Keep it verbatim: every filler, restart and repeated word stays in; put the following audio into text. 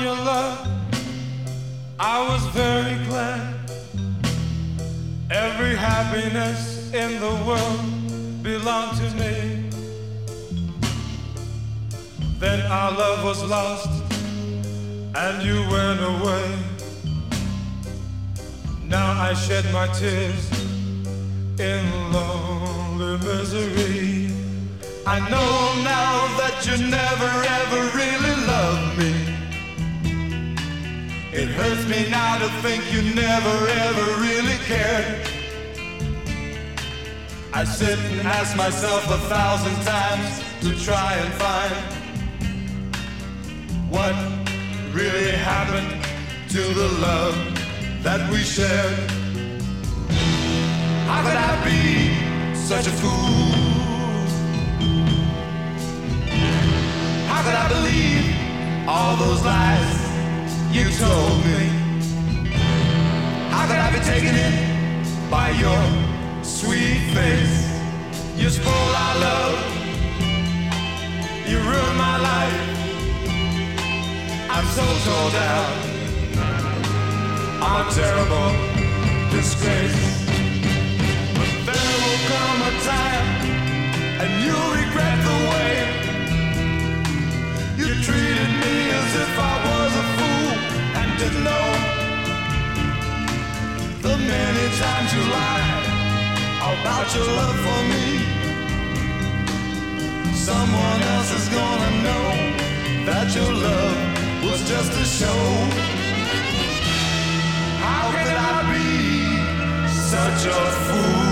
your love, I was very glad. Every happiness in the world belonged to me. Then our love was lost and you went away. Now I shed my tears in lonely misery. I know now that you never ever really loved me. It hurts me now to think you never ever really cared. I sit and ask myself a thousand times to try and find what really happened to the love that we shared. How could I be such a fool? How could I believe all those lies you told me? How could I be taken in by your sweet face? You spoiled our love, you ruined my life. I'm so torn down, I'm a terrible disgrace. But there will come a time, and you'll regret the way you treated me as if I was a fool and didn't know the many times you lied about your love for me. Someone else is gonna know that your love was just a show. How could I be such a fool?